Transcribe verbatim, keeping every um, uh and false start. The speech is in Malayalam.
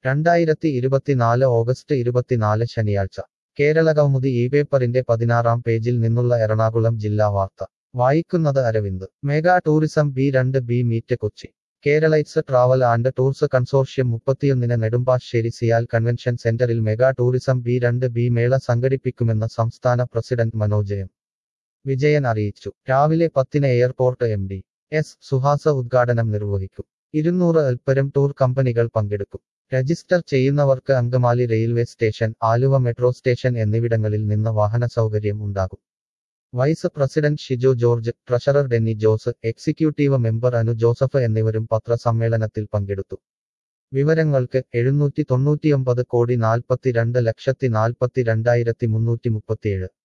രണ്ടായിരത്തി ഇരുപത്തിനാല് ഓഗസ്റ്റ് ഇരുപത്തിനാല് ശനിയാഴ്ച കേരളകൗമുദി ഈ പേപ്പറിന്റെ പതിനാറാം പേജിൽ നിന്നുള്ള എറണാകുളം ജില്ലാ വാർത്ത വായിക്കുന്നത് അരവിന്ദ് മെഗാ ടൂറിസം ബി രണ്ട് B meet Kochi Keralites travel and tours consortium മുപ്പത്തിയൊന്നിന് നെടുമ്പാശ്ശേരി സിയാൽ കൺവെൻഷൻ സെന്ററിൽ മെഗാ ടൂറിസം ബി രണ്ട് ബി മേള സംഘടിപ്പിക്കുമെന്ന് സംസ്ഥാന പ്രസിഡന്റ് മനോജ് എം വിജയൻ അറിയിച്ചു. രാവിലെ പത്തിന് airport M D S Suhas ഉദ്ഘാടനം നിർവഹിക്കും. ഇരുന്നൂറ് അൽപ്പരം ടൂർ കമ്പനികൾ പങ്കെടുക്കും. രജിസ്റ്റർ ചെയ്യുന്നവർക്ക് Angamaly railway station, Aluva metro station എന്നിവിടങ്ങളിൽ നിന്ന് വാഹന സൗകര്യം ഉണ്ടാകും. Vice president Shijo George, treasurer Denny Jose, executive member Anu Joseph എന്നിവരും പത്രസമ്മേളനത്തിൽ പങ്കെടുത്തു. വിവരങ്ങൾക്ക് എഴുന്നൂറ്റി തൊണ്ണൂറ്റിയൊമ്പത് കോടി നാൽപ്പത്തിരണ്ട് ലക്ഷത്തി നാൽപ്പത്തി രണ്ടായിരത്തി മുന്നൂറ്റി മുപ്പത്തിയേഴ്